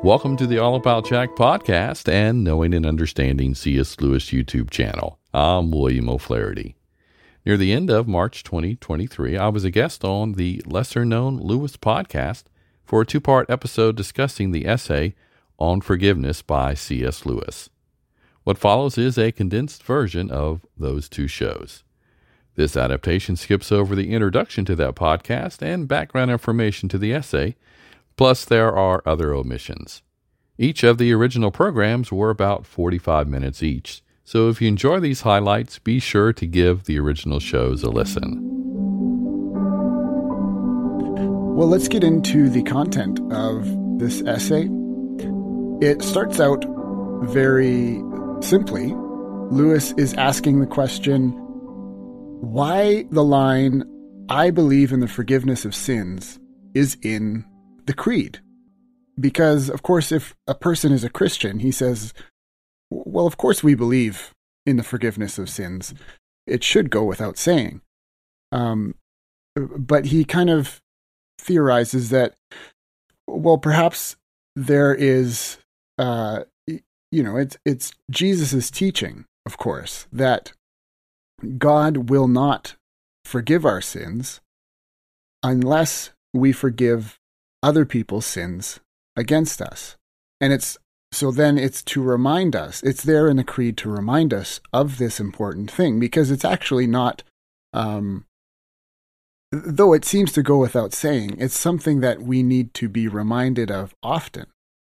Welcome to the All About Jack podcast and Knowing and Understanding C.S. Lewis YouTube channel. I'm William O'Flaherty. Near the end of March 2023, I was a guest on the lesser-known Lewis podcast for a two-part episode discussing the essay On Forgiveness by C.S. Lewis. What follows is a condensed version of those two shows. This adaptation skips over the introduction to that podcast and background information to the essay, plus there are other omissions. Each of the original programs were about 45 minutes each, so if you enjoy these highlights, be sure to give the original shows a listen. Well, let's get into the content of this essay. It starts out very simply. Lewis is asking the question, why the line, "I believe in the forgiveness of sins," is in the creed. Because, of course, if a person is a Christian, he says, well, of course we believe in the forgiveness of sins. It should go without saying. But he kind of theorizes that, well, perhaps there is, it's Jesus' teaching, of course, that God will not forgive our sins unless we forgive other people's sins against us. And it's to remind us, it's there in the creed to remind us of this important thing, because it's actually not, though it seems to go without saying, it's something that we need to be reminded of often,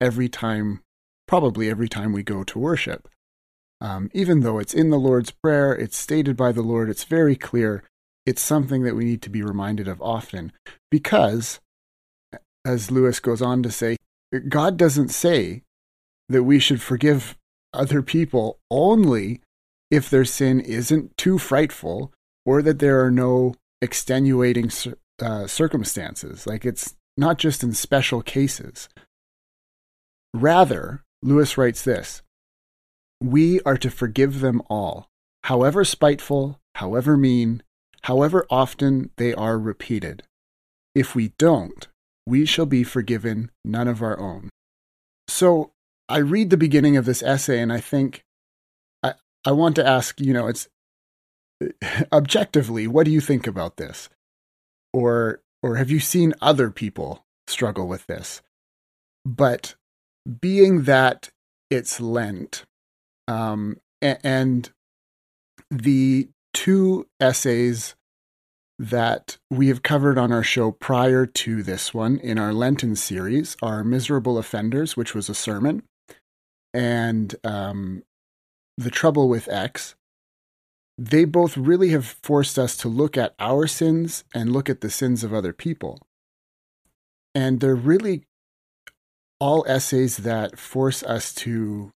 probably every time we go to worship. Even though it's in the Lord's Prayer, it's stated by the Lord, it's very clear, it's something that we need to be reminded of often, because, as Lewis goes on to say, God doesn't say that we should forgive other people only if their sin isn't too frightful or that there are no extenuating circumstances. Like, it's not just in special cases. Rather, Lewis writes this, we are to forgive them all, however spiteful, however mean, however often they are repeated. If we don't, we shall be forgiven none of our own. So I read the beginning of this essay and I think, I want to ask, it's objectively, what do you think about this? Or have you seen other people struggle with this? But being that it's Lent, and the two essays that we have covered on our show prior to this one in our Lenten series are Miserable Offenders, which was a sermon, and The Trouble with X. They both really have forced us to look at our sins and look at the sins of other people. And they're really all essays that force us to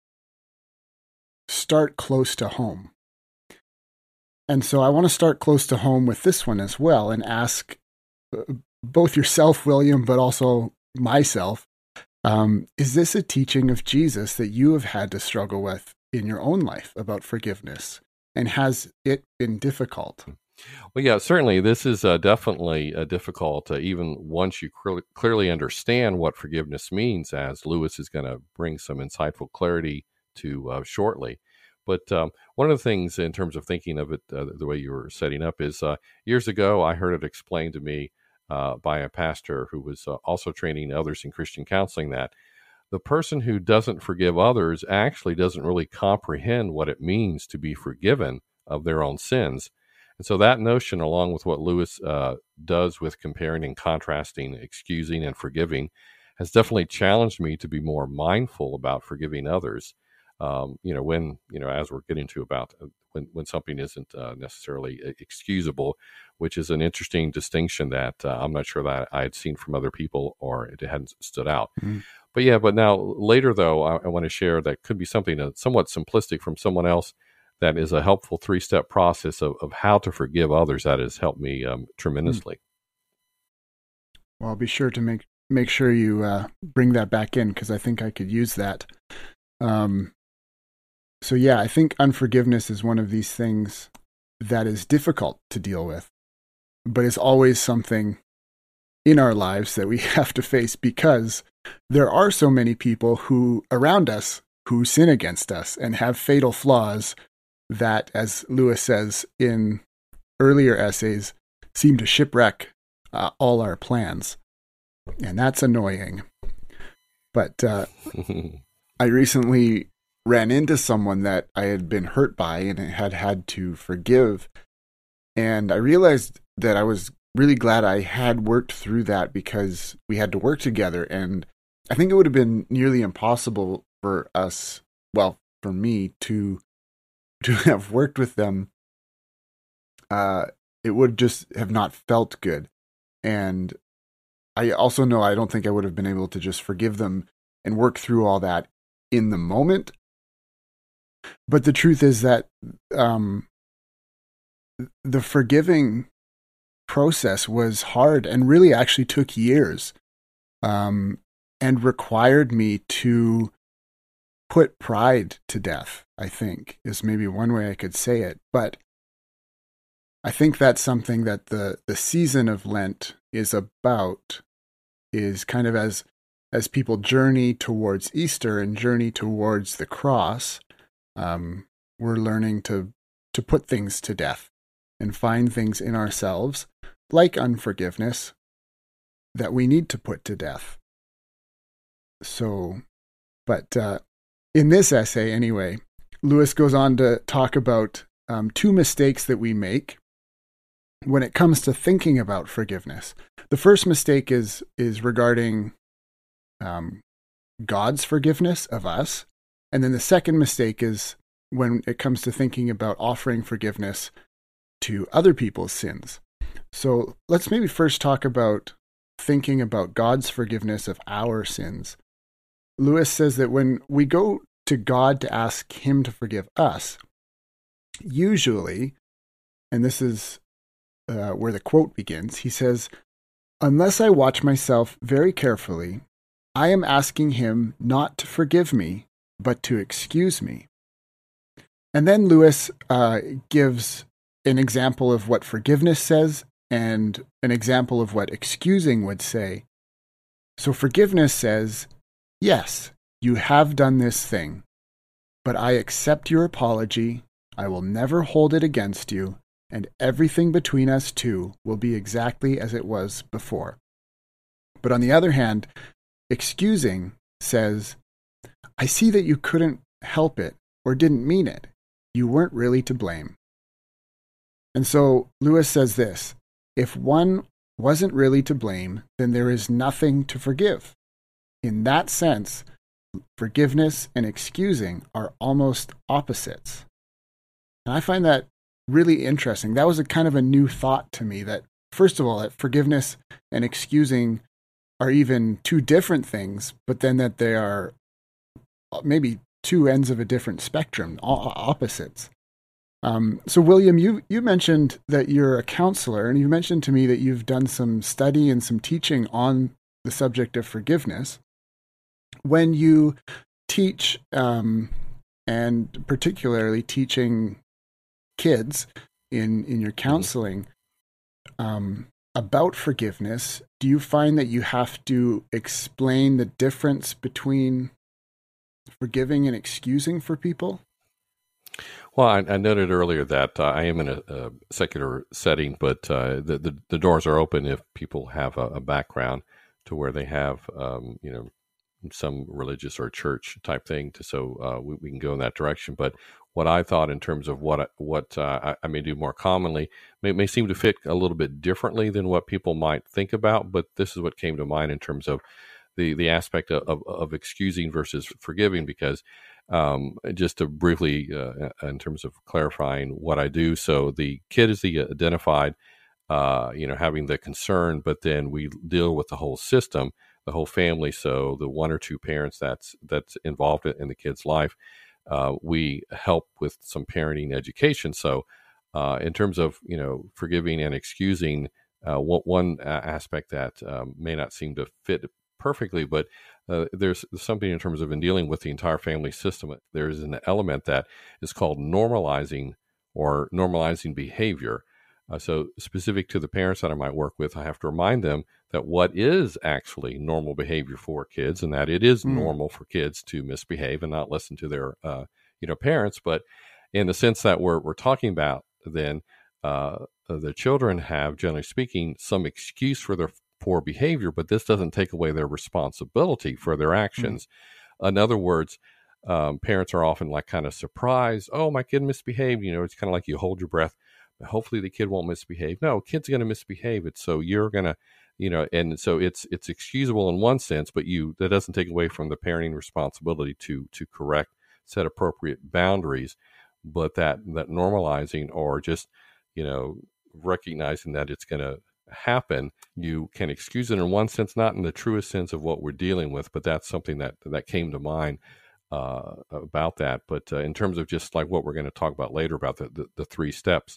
start close to home. And so I want to start close to home with this one as well and ask both yourself, William, but also myself, is this a teaching of Jesus that you have had to struggle with in your own life about forgiveness? And has it been difficult? Well, yeah, certainly this is definitely difficult, even once you clearly understand what forgiveness means, as Lewis is going to bring some insightful clarity to shortly. But one of the things in terms of thinking of it the way you were setting up is years ago, I heard it explained to me by a pastor who was also training others in Christian counseling that the person who doesn't forgive others actually doesn't really comprehend what it means to be forgiven of their own sins. And so that notion, along with what Lewis does with comparing and contrasting, excusing and forgiving, has definitely challenged me to be more mindful about forgiving others. As we're getting to about when something isn't necessarily excusable, which is an interesting distinction that I'm not sure that I had seen from other people or it hadn't stood out. Mm-hmm. But now later, though, I want to share that could be something somewhat simplistic from someone else that is a helpful 3-step process of how to forgive others that has helped me tremendously. Well, I'll be sure to make sure you bring that back in, because I think I could use that. So yeah, I think unforgiveness is one of these things that is difficult to deal with, but it's always something in our lives that we have to face because there are so many people who around us who sin against us and have fatal flaws that, as Lewis says in earlier essays, seem to shipwreck all our plans. And that's annoying. But I recently ran into someone that I had been hurt by and had had to forgive. And I realized that I was really glad I had worked through that, because we had to work together. And I think it would have been nearly impossible for us, well, for me, to have worked with them. It would just have not felt good. And I also know I don't think I would have been able to just forgive them and work through all that in the moment. But the truth is that the forgiving process was hard and really actually took years, and required me to put pride to death, I think, is maybe one way I could say it. But I think that's something that the season of Lent is about, is kind of as people journey towards Easter and journey towards the cross, we're learning to put things to death and find things in ourselves, like unforgiveness, that we need to put to death. So, but in this essay anyway, Lewis goes on to talk about two mistakes that we make when it comes to thinking about forgiveness. The first mistake is regarding God's forgiveness of us. And then the second mistake is when it comes to thinking about offering forgiveness to other people's sins. So let's maybe first talk about thinking about God's forgiveness of our sins. Lewis says that when we go to God to ask him to forgive us, usually, and this is where the quote begins, he says, "Unless I watch myself very carefully, I am asking him not to forgive me, but to excuse me." And then Lewis gives an example of what forgiveness says and an example of what excusing would say. So forgiveness says, yes, you have done this thing, but I accept your apology. I will never hold it against you, and everything between us two will be exactly as it was before. But on the other hand, excusing says, I see that you couldn't help it or didn't mean it. You weren't really to blame. And so Lewis says this: if one wasn't really to blame, then there is nothing to forgive. In that sense, forgiveness and excusing are almost opposites. And I find that really interesting. That was a kind of a new thought to me, that first of all, that forgiveness and excusing are even two different things, but then that they are maybe two ends of a different spectrum, opposites. So William, you mentioned that you're a counselor, and you mentioned to me that you've done some study and some teaching on the subject of forgiveness. When you teach, and particularly teaching kids in your counseling, about forgiveness, do you find that you have to explain the difference between forgiving and excusing for people? Well, I noted earlier that I am in a secular setting, but the doors are open if people have a background to where they have, some religious or church type thing. So we can go in that direction. But what I thought in terms of what I may do more commonly may seem to fit a little bit differently than what people might think about. But this is what came to mind in terms of the aspect of excusing versus forgiving, because just to briefly, in terms of clarifying what I do. So the kid is the identified, having the concern, but then we deal with the whole system, the whole family. So the one or two parents that's involved in the kid's life, we help with some parenting education. So in terms of, forgiving and excusing, one aspect that may not seem to fit perfectly, but there's something in terms of in dealing with the entire family system. There's an element that is called normalizing behavior. So specific to the parents that I might work with, I have to remind them that what is actually normal behavior for kids, and that it is normal for kids to misbehave and not listen to their parents. But in the sense that we're talking about, then the children have, generally speaking, some excuse for their poor behavior, but this doesn't take away their responsibility for their actions. In other words, parents are often like kind of surprised. Oh, my kid misbehaved. It's kind of like you hold your breath. Hopefully the kid won't misbehave. No, kid's going to misbehave. It's so you're going to, and so it's excusable in one sense, but that doesn't take away from the parenting responsibility to correct, set appropriate boundaries, but that normalizing or just, recognizing that it's going to happen, you can excuse it in one sense, not in the truest sense of what we're dealing with, but that's something that came to mind about that. But in terms of just like what we're going to talk about later about the three steps,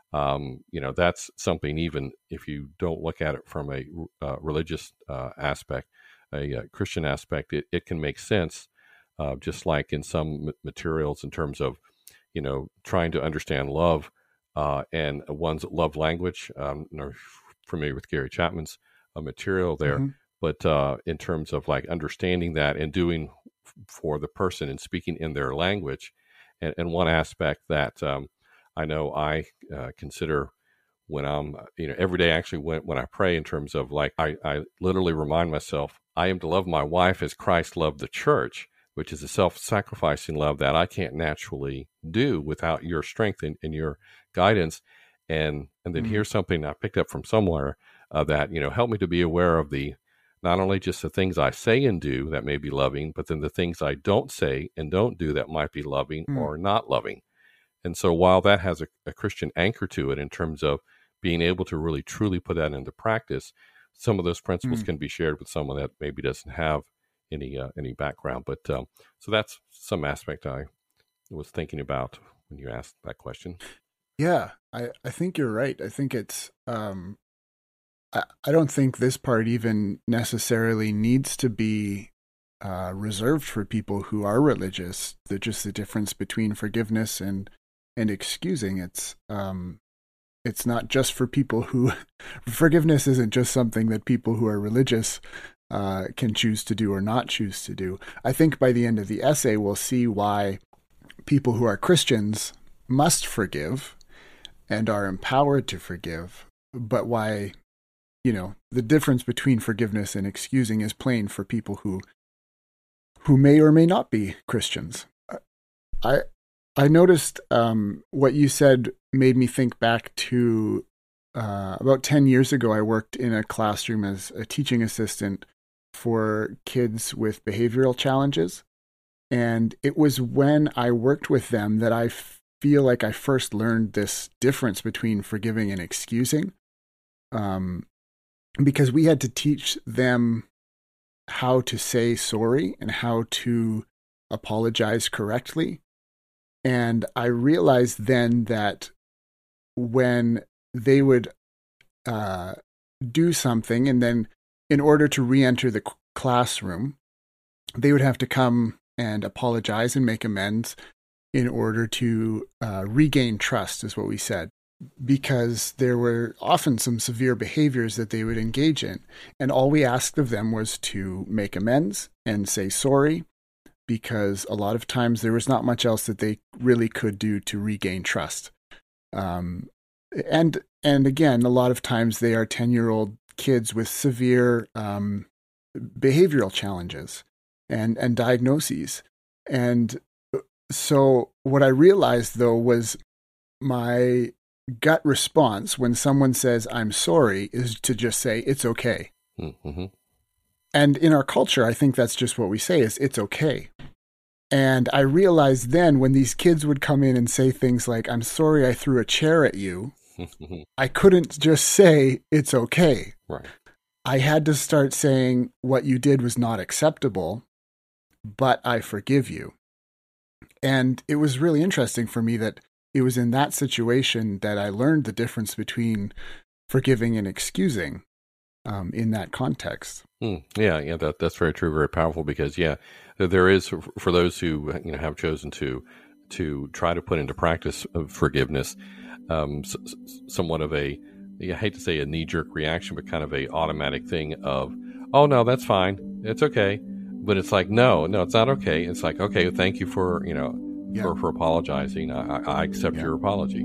that's something, even if you don't look at it from a religious aspect, a Christian aspect, it can make sense, just like in some materials in terms of, trying to understand love and one's love language. You're familiar with Gary Chapman's material there, but in terms of like understanding that and doing for the person and speaking in their language, and one aspect that I know I consider when I'm, every day actually when I pray, in terms of like, I literally remind myself, I am to love my wife as Christ loved the church, which is a self-sacrificing love that I can't naturally do without your strength and your guidance. And then here's something I picked up from somewhere that, help me to be aware of not only just the things I say and do that may be loving, but then the things I don't say and don't do that might be loving or not loving. And so while that has a Christian anchor to it in terms of being able to really truly put that into practice, some of those principles can be shared with someone that maybe doesn't have any background. But so that's some aspect I was thinking about when you asked that question. Yeah, I think you're right. I think it's I don't think this part even necessarily needs to be reserved for people who are religious. Just the difference between forgiveness and excusing. It's not just for people who forgiveness isn't just something that people who are religious can choose to do or not choose to do. I think by the end of the essay, we'll see why people who are Christians must forgive and are empowered to forgive, but why, the difference between forgiveness and excusing is plain for people who may or may not be Christians. I noticed what you said made me think back to about 10 years ago. I worked in a classroom as a teaching assistant for kids with behavioral challenges. And it was when I worked with them that I feel like I first learned this difference between forgiving and excusing. Because we had to teach them how to say sorry and how to apologize correctly. And I realized then that when they would do something, and then in order to re-enter the classroom, they would have to come and apologize and make amends in order to regain trust, is what we said, because there were often some severe behaviors that they would engage in. And all we asked of them was to make amends and say sorry, because a lot of times there was not much else that they really could do to regain trust. And again, a lot of times they are 10-year-old kids with severe behavioral challenges and diagnoses. And so what I realized, though, was my gut response when someone says, I'm sorry, is to just say, it's okay. Mm-hmm. And in our culture, I think that's just what we say is, it's okay. And I realized then when these kids would come in and say things like, I'm sorry I threw a chair at you, I couldn't just say, it's okay. Right. I had to start saying, what you did was not acceptable, but I forgive you. And it was really interesting for me that it was in that situation that I learned the difference between forgiving and excusing in that context. Yeah, that's very true, very powerful, because there is, for those who have chosen to try to put into practice of forgiveness, somewhat of a, I hate to say a knee-jerk reaction, but kind of a automatic thing of, oh no, that's fine, it's okay. But it's like, no, it's not okay. It's like, okay, thank you for for apologizing. I accept your apology.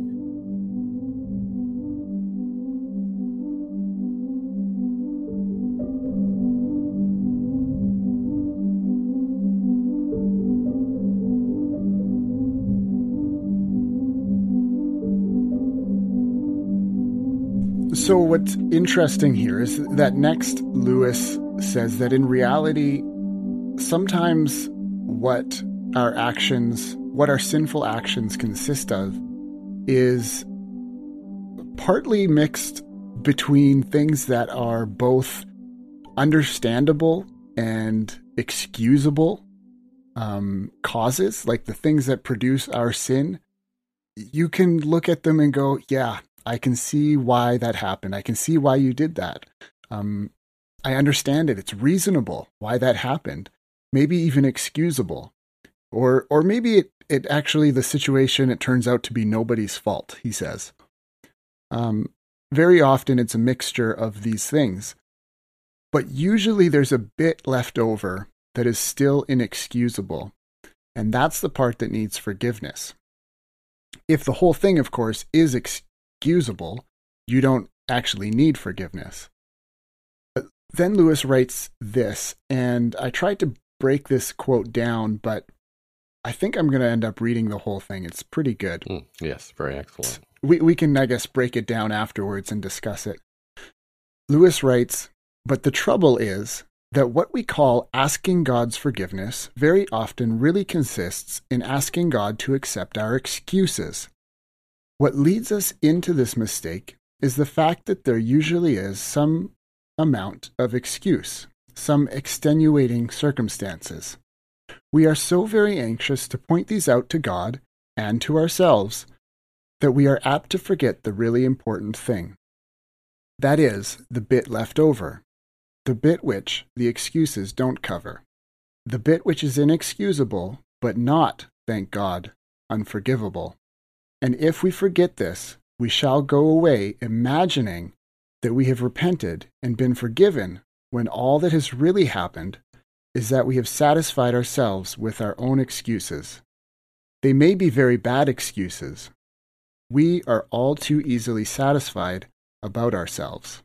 So what's interesting here is that next Lewis says that in reality, sometimes what our sinful actions consist of is partly mixed between things that are both understandable and excusable causes, like the things that produce our sin. You can look at them and go, yeah, I can see why that happened. I can see why you did that. I understand it. It's reasonable why that happened. Maybe even excusable. Or maybe it actually, the situation, it turns out to be nobody's fault, he says. Very often it's a mixture of these things. But usually there's a bit left over that is still inexcusable. And that's the part that needs forgiveness. If the whole thing, of course, is excusable, you don't actually need forgiveness. But then Lewis writes this, and I tried to break this quote down, but I think I'm going to end up reading the whole thing. It's pretty good. Yes, very excellent. We can, I guess, break it down afterwards and discuss it. Lewis writes, but the trouble is that what we call asking God's forgiveness very often really consists in asking God to accept our excuses. What leads us into this mistake is the fact that there usually is some amount of excuse, some extenuating circumstances. We are so very anxious to point these out to God and to ourselves that we are apt to forget the really important thing. That is, the bit left over, the bit which the excuses don't cover, the bit which is inexcusable, but not, thank God, unforgivable. And if we forget this, we shall go away imagining that we have repented and been forgiven, when all that has really happened is that we have satisfied ourselves with our own excuses. They may be very bad excuses. We are all too easily satisfied about ourselves.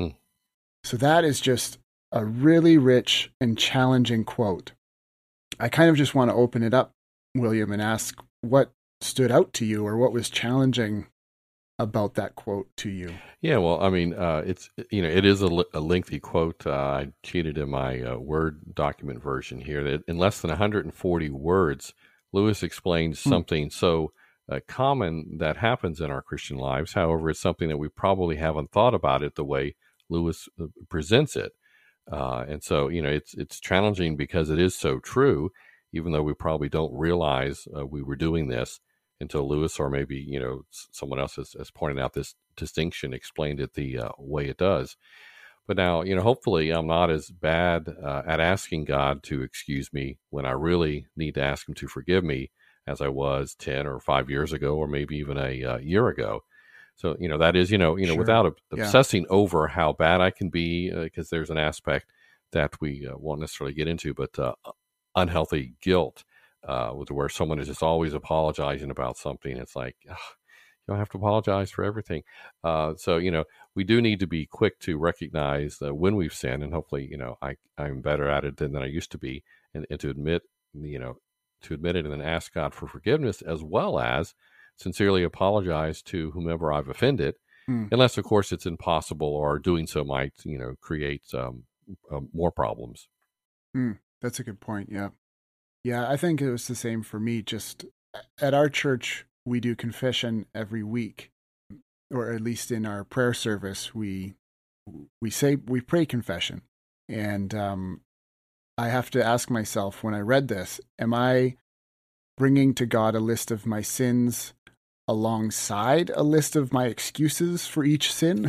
So that is just a really rich and challenging quote. I kind of just want to open it up, William, and ask what stood out to you or what was challenging about that quote to you. Yeah, well, I mean, it is a lengthy quote. I cheated in my Word document version here. That in less than 140 words, Lewis explains something so common that happens in our Christian lives. However, it's something that we probably haven't thought about it the way Lewis presents it. And so, it's challenging because it is so true, even though we probably don't realize we were doing this until Lewis, or maybe, someone else has pointed out this distinction, explained it the way it does. But now, hopefully I'm not as bad at asking God to excuse me when I really need to ask him to forgive me as I was 10 or 5 years ago, or maybe even a year ago. So, that is, sure. Without obsessing over how bad I can be, because there's an aspect that we won't necessarily get into, but unhealthy guilt, where someone is just always apologizing about something. It's like, you don't have to apologize for everything. So, we do need to be quick to recognize when we've sinned, and hopefully, I'm better at it than I used to be, and to admit it and then ask God for forgiveness, as well as sincerely apologize to whomever I've offended, unless, of course, it's impossible, or doing so might, create more problems. That's a good point. Yeah. Yeah, I think it was the same for me. Just at our church, we do confession every week, or at least in our prayer service, we pray confession. And I have to ask myself, when I read this, am I bringing to God a list of my sins alongside a list of my excuses for each sin?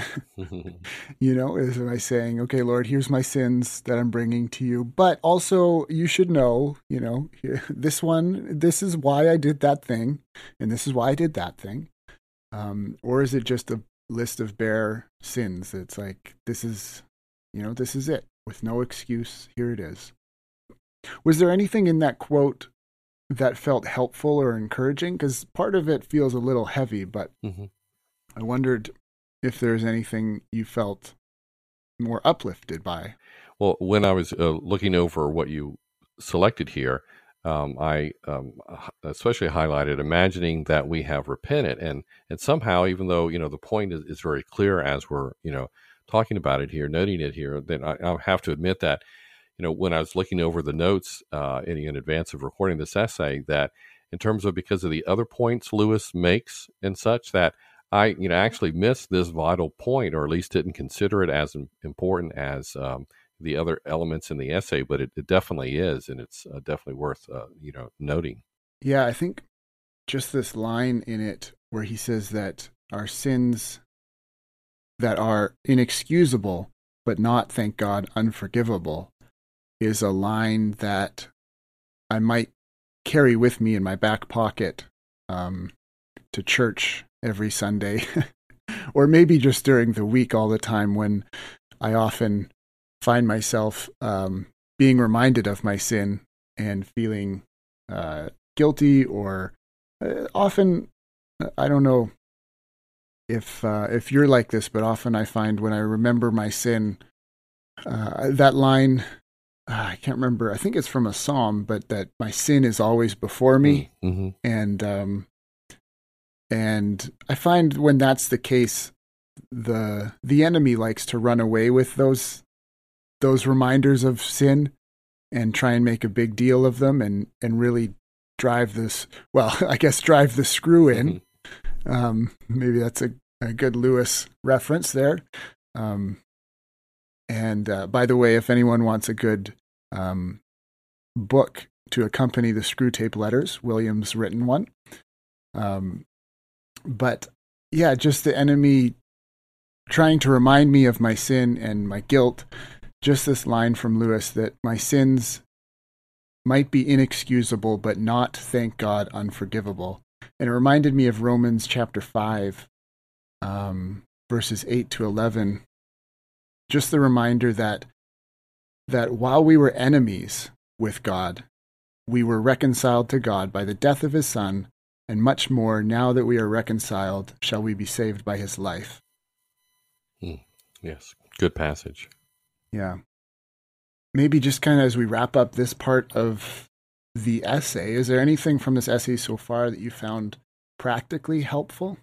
Am I saying, okay, Lord, here's my sins that I'm bringing to you, but also you should know, this is why I did that thing, and this is why I did that thing. Or is it just a list of bare sins? It's like, this is it. With no excuse, here it is. Was there anything in that quote that felt helpful or encouraging? Because part of it feels a little heavy, but I wondered if there's anything you felt more uplifted by. Well, when I was looking over what you selected here, I especially highlighted imagining that we have repented, and somehow, even though the point is very clear as we're talking about it here, noting it here, then I have to admit that when I was looking over the notes in advance of recording this essay, that in terms of because of the other points Lewis makes and such, that I actually missed this vital point, or at least didn't consider it as important as the other elements in the essay, but it definitely is, and it's definitely worth noting. Yeah, I think just this line in it where he says that our sins that are inexcusable but not, thank God, unforgivable, is a line that I might carry with me in my back pocket to church every Sunday, or maybe just during the week all the time, when I often find myself being reminded of my sin and feeling guilty, or often, I don't know if you're like this, but often I find when I remember my sin, that line, I can't remember, I think it's from a psalm, but that my sin is always before me. Mm-hmm. And I find when that's the case, the enemy likes to run away with those reminders of sin and try and make a big deal of them, and really drive the screw in. Maybe that's a good Lewis reference there. And by the way, if anyone wants a good book to accompany the Screw Tape Letters, William's written one. But yeah, just the enemy trying to remind me of my sin and my guilt. Just this line from Lewis that my sins might be inexcusable, but not, thank God, unforgivable. And it reminded me of Romans chapter 5, verses 8 to 11. Just the reminder that while we were enemies with God, we were reconciled to God by the death of his Son, and much more, now that we are reconciled, shall we be saved by his life. Yes, good passage. Yeah. Maybe just kind of as we wrap up this part of the essay, is there anything from this essay so far that you found practically helpful?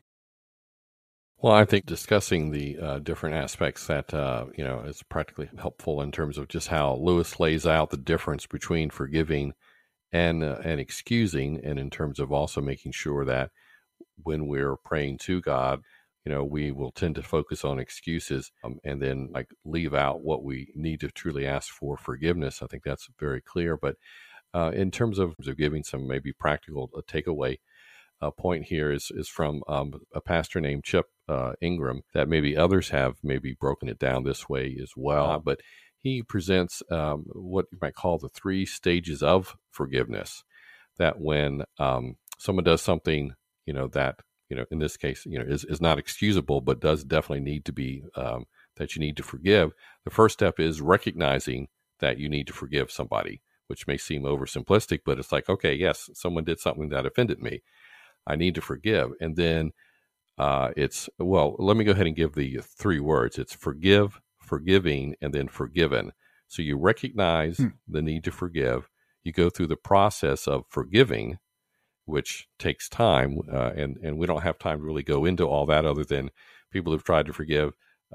Well, I think discussing the different aspects that is practically helpful in terms of just how Lewis lays out the difference between forgiving and excusing, and in terms of also making sure that when we're praying to God, we will tend to focus on excuses and then leave out what we need to truly ask for forgiveness. I think that's very clear. But in terms of giving some maybe practical takeaway point here is from a pastor named Chip Ingram, that maybe others have maybe broken it down this way as well. But he presents what you might call the 3 stages of forgiveness. That when someone does something, that in this case, is not excusable, but does definitely need to be that you need to forgive. The first step is recognizing that you need to forgive somebody, which may seem oversimplistic, but it's like, okay, yes, someone did something that offended me. I need to forgive. And then let me go ahead and give the 3 words. It's forgive, forgiving, and then forgiven. So you recognize the need to forgive. You go through the process of forgiving, which takes time, and we don't have time to really go into all that, other than people who've tried to forgive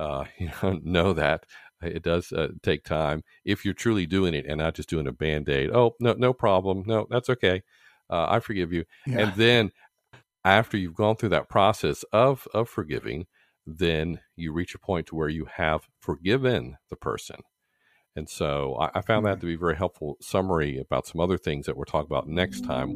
know that it does take time if you're truly doing it and not just doing a Band-Aid. Oh, no problem. No, that's okay. I forgive you. Yeah. And then after you've gone through that process of forgiving, then you reach a point to where you have forgiven the person. And so I found that to be a very helpful summary about some other things that we'll talk about next time.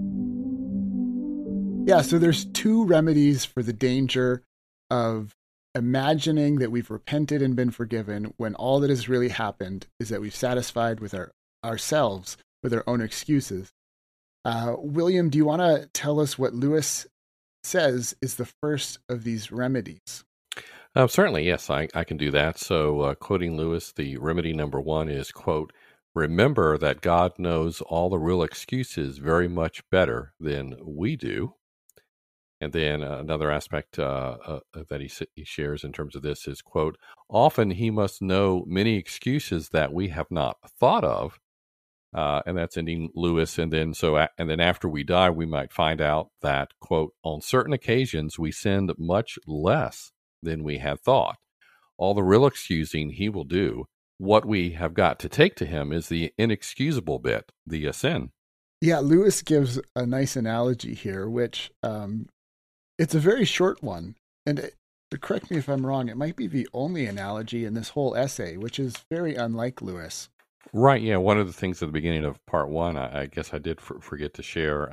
Yeah, so there's 2 remedies for the danger of imagining that we've repented and been forgiven when all that has really happened is that we've satisfied with ourselves with our own excuses. William, do you want to tell us what Lewis says is the first of these remedies? Certainly, yes, I can do that. So, quoting Lewis, the remedy number one is, quote, remember that God knows all the real excuses very much better than we do. And then another aspect that he shares in terms of this is, quote, often he must know many excuses that we have not thought of. And that's ending Lewis. And then after we die, we might find out that, quote, on certain occasions, we sinned much less than we had thought. All the real excusing he will do. What we have got to take to him is the inexcusable bit, the sin. Yeah, Lewis gives a nice analogy here, which it's a very short one. And correct me if I'm wrong, it might be the only analogy in this whole essay, which is very unlike Lewis. Right. Yeah. One of the things at the beginning of part one, I guess I did forget to share.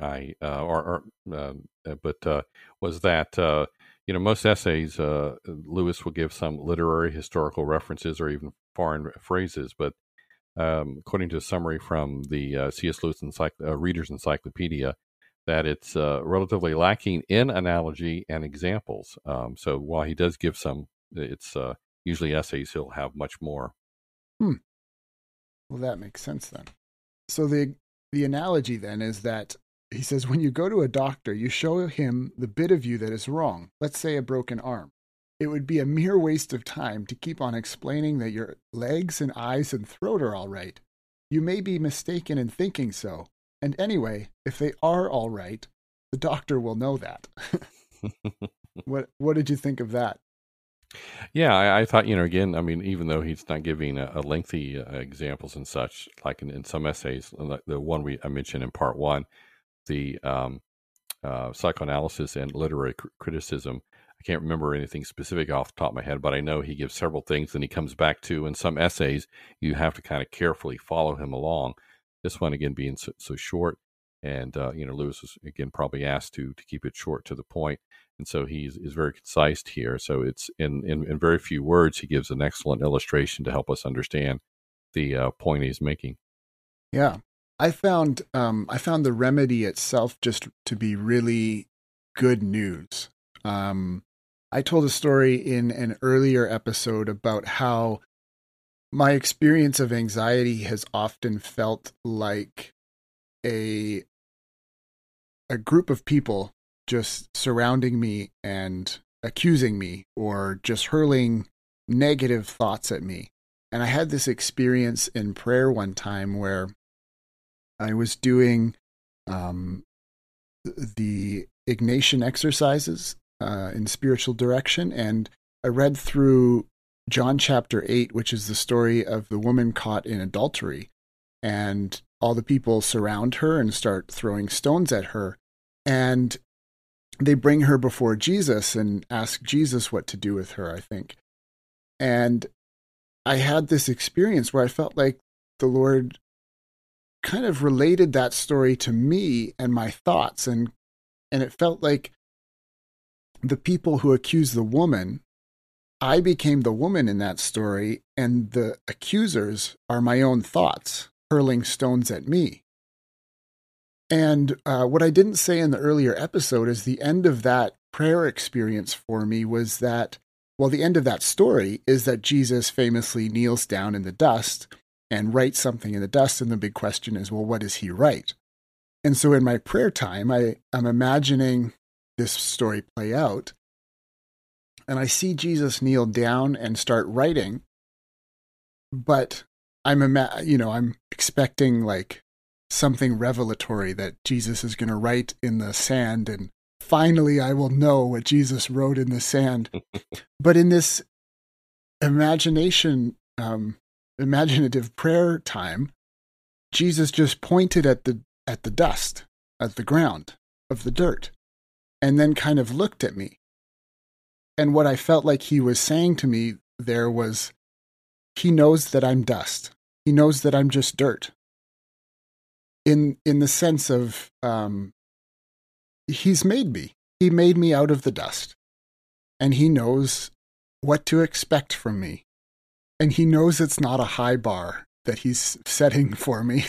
Was that most essays, Lewis will give some literary historical references or even foreign phrases, but according to a summary from the C.S. Lewis Reader's Encyclopedia, that it's relatively lacking in analogy and examples. So while he does give some, it's usually essays, he'll have much more. Well, that makes sense then. So the analogy then is that he says when you go to a doctor, you show him the bit of you that is wrong, let's say a broken arm. It would be a mere waste of time to keep on explaining that your legs and eyes and throat are all right. You may be mistaken in thinking so. And anyway, if they are all right, the doctor will know that. What did you think of that? Yeah, I thought, again, I mean, even though he's not giving a lengthy examples and such, like in some essays, the one I mentioned in part one, the psychoanalysis and literary criticism, I can't remember anything specific off the top of my head, but I know he gives several things and he comes back to, in some essays, you have to kind of carefully follow him along. This one, again, being so short, and, Lewis was, again, probably asked to keep it short to the point. And so he's very concise here. So it's in very few words, he gives an excellent illustration to help us understand the point he's making. Yeah, I found the remedy itself just to be really good news. I told a story in an earlier episode about how my experience of anxiety has often felt like a group of people just surrounding me and accusing me or just hurling negative thoughts at me. And I had this experience in prayer one time where I was doing the Ignatian exercises in spiritual direction, and I read through John chapter 8, which is the story of the woman caught in adultery, and all the people surround her and start throwing stones at her, and they bring her before Jesus and ask Jesus what to do with her, I think. And I had this experience where I felt like the Lord kind of related that story to me and my thoughts, and it felt like the people who accused the woman, I became the woman in that story, and the accusers are my own thoughts hurling stones at me. And what I didn't say in the earlier episode is the end of that prayer experience for me was that, well, the end of that story is that Jesus famously kneels down in the dust and writes something in the dust, and the big question is, well, what does he write? And so in my prayer time, I'm imagining this story play out, and I see Jesus kneel down and start writing, but I'm expecting like something revelatory that Jesus is going to write in the sand, and finally I will know what Jesus wrote in the sand. But in this imaginative prayer time, Jesus just pointed at the dust, at the ground, of the dirt, and then kind of looked at me. And what I felt like he was saying to me there was, he knows that I'm dust. He knows that I'm just dirt. In the sense of, he's made me. He made me out of the dust. And he knows what to expect from me. And he knows it's not a high bar that he's setting for me.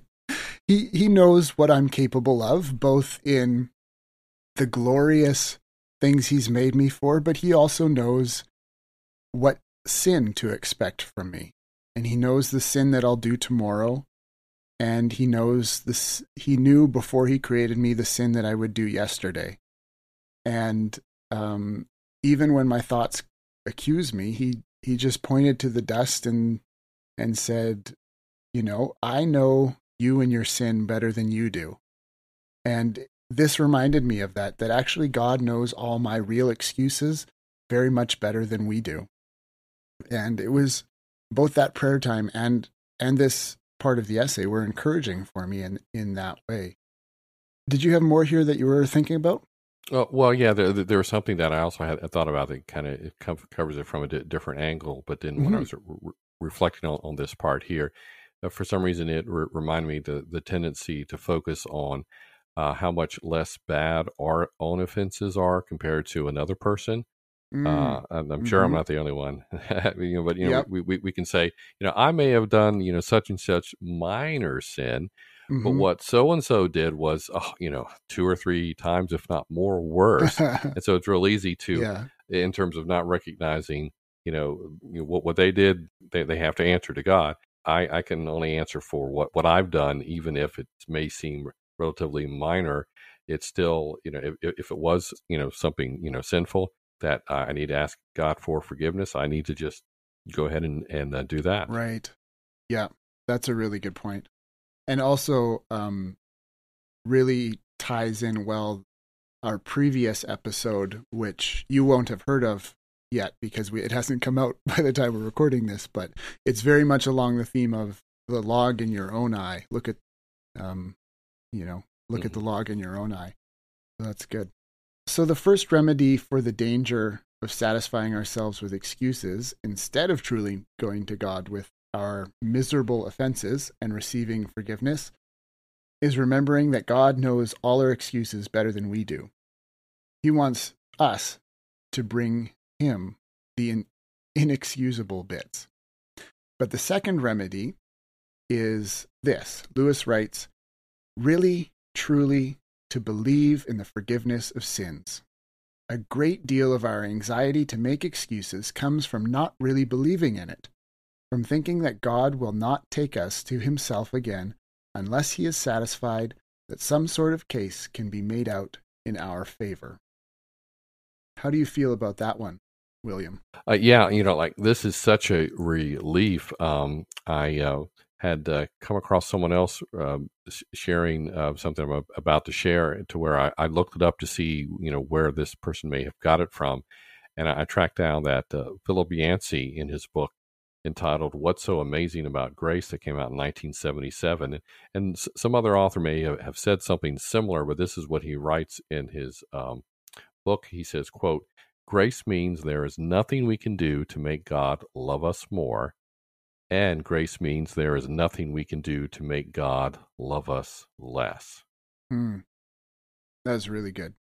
He knows what I'm capable of, both in the glorious things he's made me for, but he also knows what sin to expect from me. And he knows the sin that I'll do tomorrow. And he knows this. He knew before he created me the sin that I would do yesterday. And even when my thoughts accuse me, he just pointed to the dust and said, I know you and your sin better than you do. And this reminded me of that actually God knows all my real excuses very much better than we do. And it was both that prayer time and this part of the essay were encouraging for me in that way. Did you have more here that you were thinking about? Well, yeah, there was something that I also had thought about that kind of covers it from a different angle. But then when I was reflecting on this part here, for some reason it reminded me the tendency to focus on how much less bad our own offenses are compared to another person. I'm sure I'm not the only one, but Yep. we can say, I may have done, such and such minor sin, but what so-and-so did was, 2 or 3 times, if not more, worse. And so it's real easy to, in terms of not recognizing, what they did, they have to answer to God. I can only answer for what I've done, even if it may seem relatively minor. It's still, if it was, something, sinful, that I need to ask God for forgiveness, I need to just go ahead and do that. Right. Yeah, that's a really good point. And also really ties in well our previous episode, which you won't have heard of yet because it hasn't come out by the time we're recording this, but it's very much along the theme of the log in your own eye. Look at, look at the log in your own eye. So that's good. So the first remedy for the danger of satisfying ourselves with excuses instead of truly going to God with our miserable offenses and receiving forgiveness is remembering that God knows all our excuses better than we do. He wants us to bring him the inexcusable bits. But the second remedy is this. Lewis writes, really, truly, to believe in the forgiveness of sins. A great deal of our anxiety to make excuses comes from not really believing in it, from thinking that God will not take us to himself again unless he is satisfied that some sort of case can be made out in our favor. How do you feel about that one, William? Yeah, this is such a relief. I had come across someone else sharing something I'm about to share, to where I looked it up to see, where this person may have got it from. And I tracked down that Philip Yancey, in his book entitled What's So Amazing About Grace, that came out in 1977. And some other author may have said something similar, but this is what he writes in his book. He says, quote, grace means there is nothing we can do to make God love us more. And grace means there is nothing we can do to make God love us less. That's really good.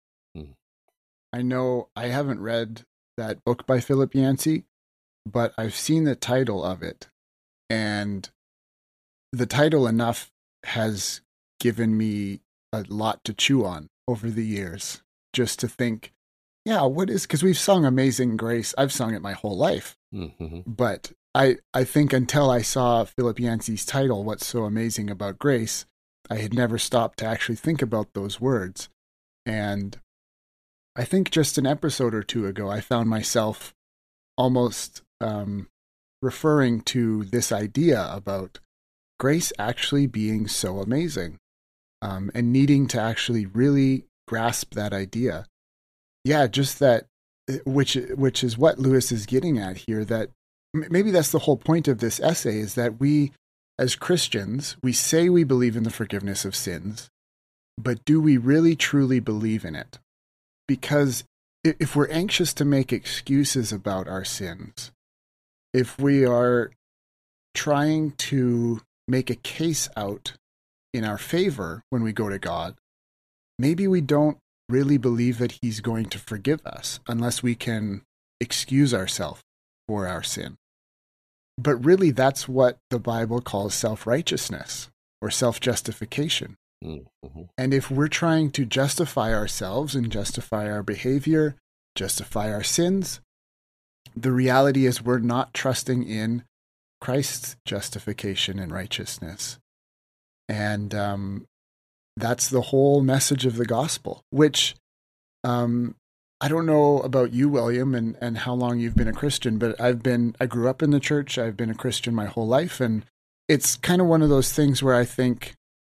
I know I haven't read that book by Philip Yancey, but I've seen the title of it. And the title enough has given me a lot to chew on over the years, just to think, because we've sung Amazing Grace. I've sung it my whole life. But I think until I saw Philip Yancey's title, What's So Amazing About Grace, I had never stopped to actually think about those words. And I think just an episode or two ago, I found myself almost referring to this idea about grace actually being so amazing, and needing to actually really grasp that idea. Yeah, just that, which is what Lewis is getting at here, that maybe that's the whole point of this essay, is that we, as Christians, we say we believe in the forgiveness of sins, but do we really truly believe in it? Because if we're anxious to make excuses about our sins, if we are trying to make a case out in our favor when we go to God, maybe we don't really believe that he's going to forgive us unless we can excuse ourselves for our sin. But really, that's what the Bible calls self-righteousness or self-justification. Mm-hmm. And if we're trying to justify ourselves and justify our behavior, justify our sins, the reality is we're not trusting in Christ's justification and righteousness. And that's the whole message of the gospel, which I don't know about you, William, and how long you've been a Christian, but I grew up in the church. I've been a Christian my whole life. And it's kind of one of those things where I think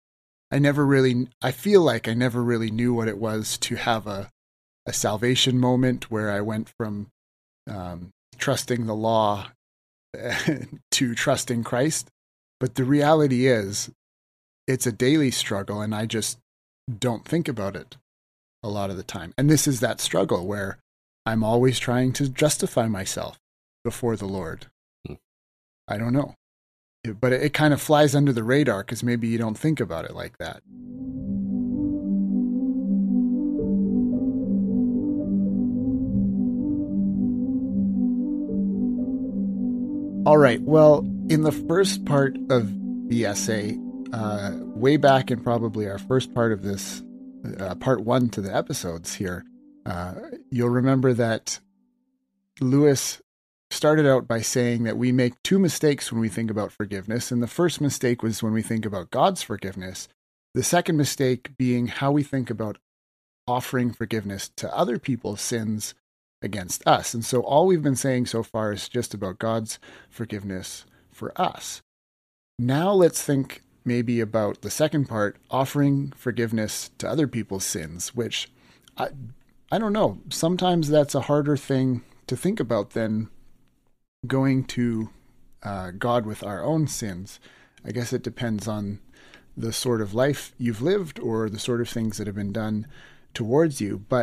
I feel like I never really knew what it was to have a salvation moment where I went from trusting the law to trusting Christ. But the reality is, it's a daily struggle, and I just don't think about it a lot of the time. And this is that struggle where I'm always trying to justify myself before the Lord. I don't know. But it kind of flies under the radar because maybe you don't think about it like that. All right. Well, in the first part of the essay, way back in probably our first part of this, part 1 to the episodes here, you'll remember that Lewis started out by saying that we make 2 mistakes when we think about forgiveness. And the first mistake was when we think about God's forgiveness. The second mistake being how we think about offering forgiveness to other people's sins against us. And so all we've been saying so far is just about God's forgiveness for us. Now let's think maybe about the second part, offering forgiveness to other people's sins, which I don't know. Sometimes that's a harder thing to think about than going to God with our own sins. I guess it depends on the sort of life you've lived or the sort of things that have been done towards you. But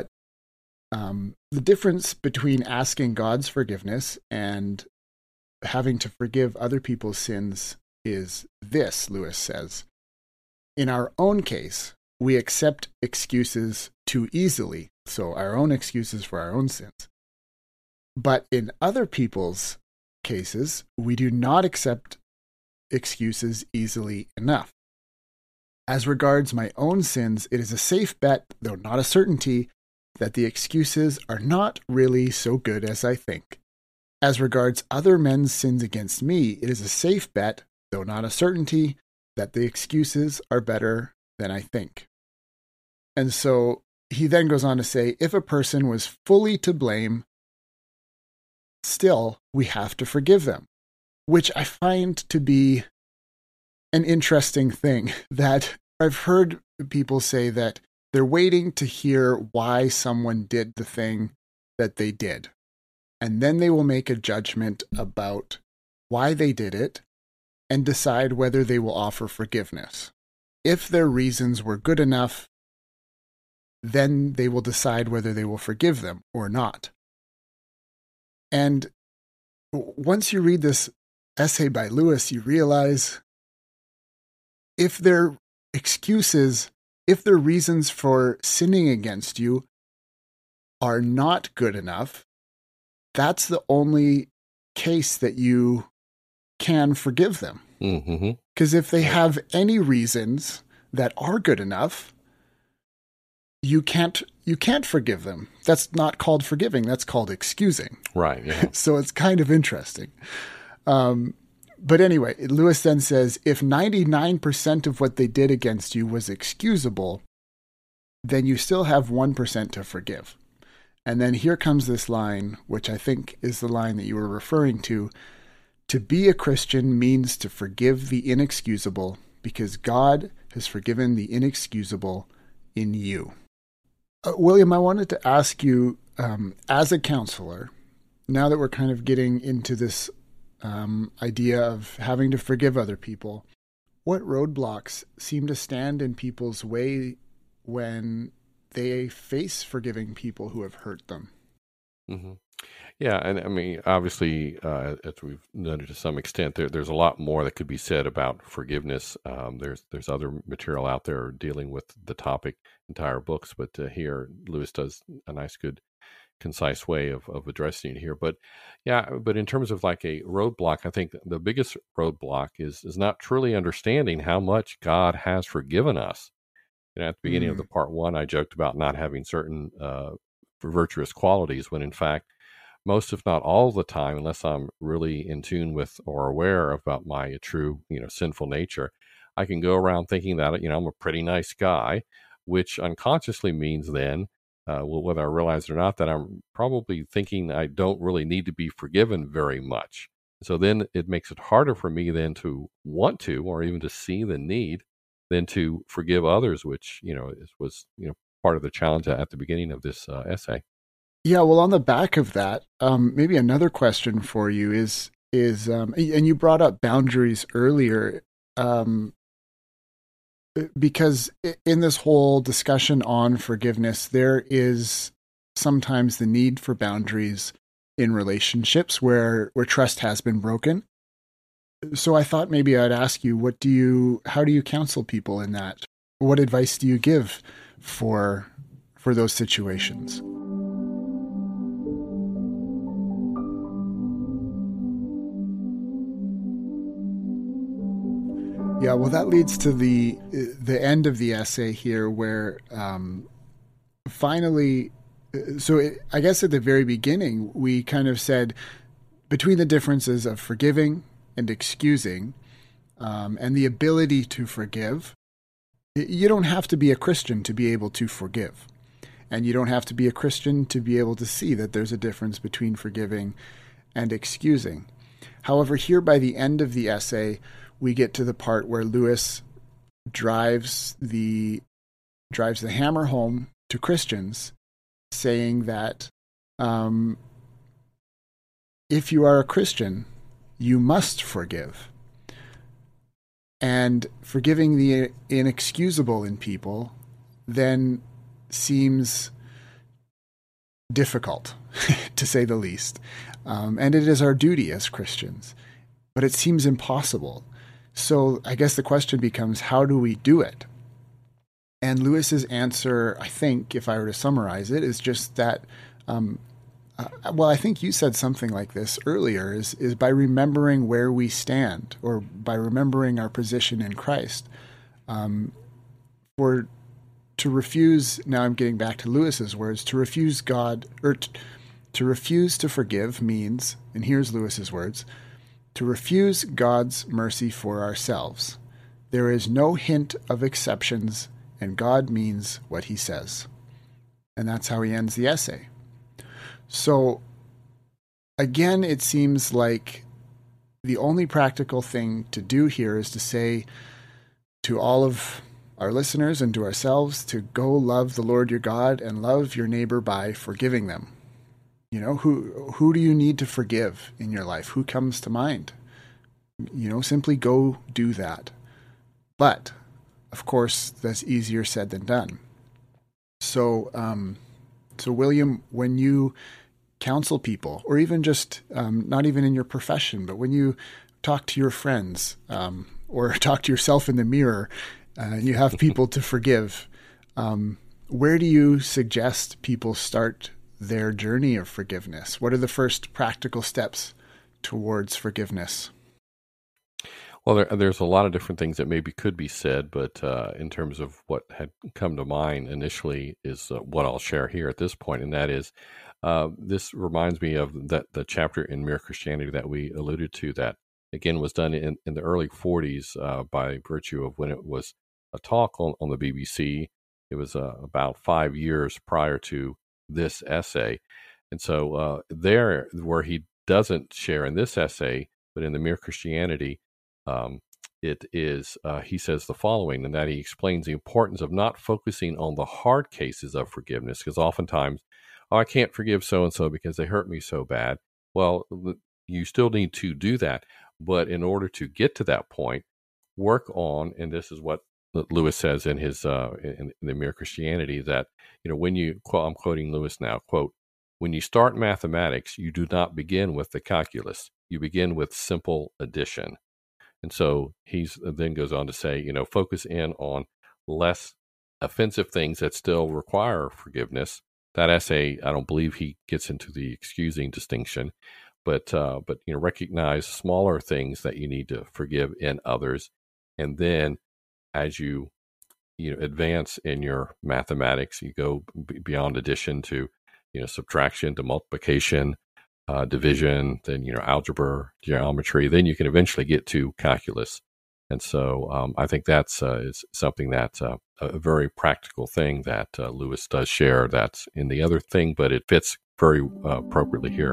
the difference between asking God's forgiveness and having to forgive other people's sins is this, Lewis says. In our own case, we accept excuses too easily, so our own excuses for our own sins. But in other people's cases, we do not accept excuses easily enough. As regards my own sins, it is a safe bet, though not a certainty, that the excuses are not really so good as I think. As regards other men's sins against me, it is a safe bet, though not a certainty, that the excuses are better than I think. And so he then goes on to say, if a person was fully to blame, still we have to forgive them, which I find to be an interesting thing. That I've heard people say that they're waiting to hear why someone did the thing that they did. And then they will make a judgment about why they did it and decide whether they will offer forgiveness. If their reasons were good enough, then they will decide whether they will forgive them or not. And once you read this essay by Lewis, you realize if their excuses, if their reasons for sinning against you are not good enough, that's the only case that you can forgive them. Because if they have any reasons that are good enough, you can't forgive them. That's not called forgiving. That's called excusing. Right. Yeah. So it's kind of interesting. But anyway, Lewis then says, if 99% of what they did against you was excusable, then you still have 1% to forgive. And then here comes this line, which I think is the line that you were referring to. To be a Christian means to forgive the inexcusable because God has forgiven the inexcusable in you. William, I wanted to ask you, as a counselor, now that we're kind of getting into this idea of having to forgive other people, what roadblocks seem to stand in people's way when they face forgiving people who have hurt them? Mm-hmm. Yeah, and I mean, obviously, as we've noted to some extent, there's a lot more that could be said about forgiveness. There's other material out there dealing with the topic, entire books, but here Lewis does a nice, good concise way of addressing it here. But yeah, but in terms of like a roadblock, I think the biggest roadblock is not truly understanding how much God has forgiven us. At the beginning of the Mm. part one, I joked about not having certain virtuous qualities, when in fact, most, if not all the time, unless I'm really in tune with or aware about my true, sinful nature, I can go around thinking that, I'm a pretty nice guy, which unconsciously means then, well, whether I realize it or not, that I'm probably thinking I don't really need to be forgiven very much. So then it makes it harder for me then to want to, or even to see the need, than to forgive others, which, was, part of the challenge at the beginning of this essay. Yeah, well, on the back of that, maybe another question for you is and you brought up boundaries earlier, um, because in this whole discussion on forgiveness, there is sometimes the need for boundaries in relationships where trust has been broken. So I thought maybe I'd ask you, how do you counsel people in that? What advice do you give for those situations? Yeah, well, that leads to the end of the essay here, where finally, I guess at the very beginning we kind of said between the differences of forgiving and excusing, and the ability to forgive, you don't have to be a Christian to be able to forgive, and you don't have to be a Christian to be able to see that there's a difference between forgiving and excusing. However, here by the end of the essay, we get to the part where Lewis drives the hammer home to Christians, saying that if you are a Christian, you must forgive. And forgiving the inexcusable in people then seems difficult, to say the least. And it is our duty as Christians, but it seems impossible. So I guess the question becomes, how do we do it? And Lewis's answer, I think, if I were to summarize it, is just that, well, I think you said something like this earlier, is by remembering where we stand, or by remembering our position in Christ. For to refuse, now I'm getting back to Lewis's words, to refuse God, or to refuse to forgive means, and here's Lewis's words, to refuse God's mercy for ourselves. There is no hint of exceptions, and God means what he says. And that's how he ends the essay. So, again, it seems like the only practical thing to do here is to say to all of our listeners and to ourselves to go love the Lord your God and love your neighbor by forgiving them. Who do you need to forgive in your life? Who comes to mind? Simply go do that. But, of course, that's easier said than done. So, William, when you counsel people, or even just not even in your profession, but when you talk to your friends, or talk to yourself in the mirror, and you have people to forgive, where do you suggest people start their journey of forgiveness? What are the first practical steps towards forgiveness? Well, there's a lot of different things that maybe could be said, but in terms of what had come to mind initially is what I'll share here at this point, and that is, this reminds me of the chapter in Mere Christianity that we alluded to, that again was done in the early 40s by virtue of when it was a talk on the BBC. It was about 5 years prior to this essay. And so there, where he doesn't share in this essay, but in the Mere Christianity, it is, he says the following, and that he explains the importance of not focusing on the hard cases of forgiveness, because oftentimes, I can't forgive so-and-so because they hurt me so bad. Well, you still need to do that. But in order to get to that point, work on, and this is what Lewis says in his in the Mere Christianity, that when you, I'm quoting Lewis now, quote, when you start mathematics, you do not begin with the calculus. You begin with simple addition. And so he then goes on to say, focus in on less offensive things that still require forgiveness, that essay, I don't believe he gets into the excusing distinction, but recognize smaller things that you need to forgive in others, and then as you advance in your mathematics, you go beyond addition to subtraction, to multiplication, division, then algebra, geometry, then you can eventually get to calculus. And so I think that's is something that's a very practical thing that Lewis does share that's in the other thing, but it fits very appropriately here.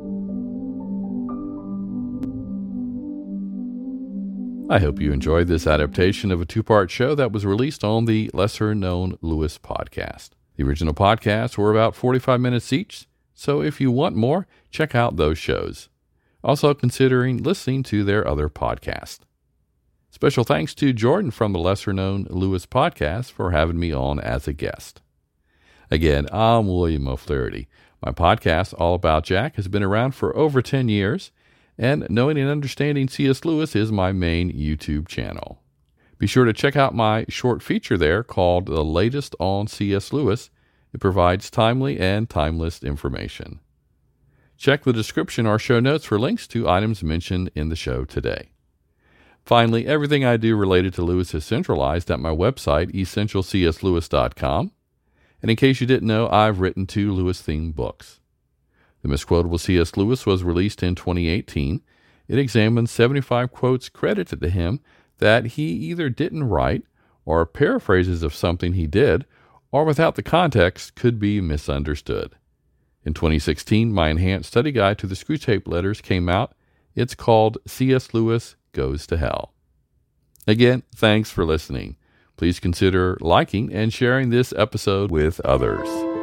I hope you enjoyed this adaptation of a two-part show that was released on the lesser-known Lewis podcast. The original podcasts were about 45 minutes each, so if you want more, check out those shows. Also considering listening to their other podcast. Special thanks to Jordan from the lesser-known Lewis podcast for having me on as a guest. Again, I'm William O'Flaherty. My podcast, All About Jack, has been around for over 10 years, and knowing and understanding C.S. Lewis is my main YouTube channel. Be sure to check out my short feature there called The Latest on C.S. Lewis. It provides timely and timeless information. Check the description or show notes for links to items mentioned in the show today. Finally, everything I do related to Lewis is centralized at my website, essentialcslewis.com. And in case you didn't know, I've written 2 Lewis-themed books. The Misquotable C.S. Lewis was released in 2018. It examines 75 quotes credited to him that he either didn't write, or paraphrases of something he did, or without the context could be misunderstood. In 2016, my enhanced study guide to the Screwtape Letters came out. It's called C.S. Lewis Goes to Hell. Again, thanks for listening. Please consider liking and sharing this episode with others.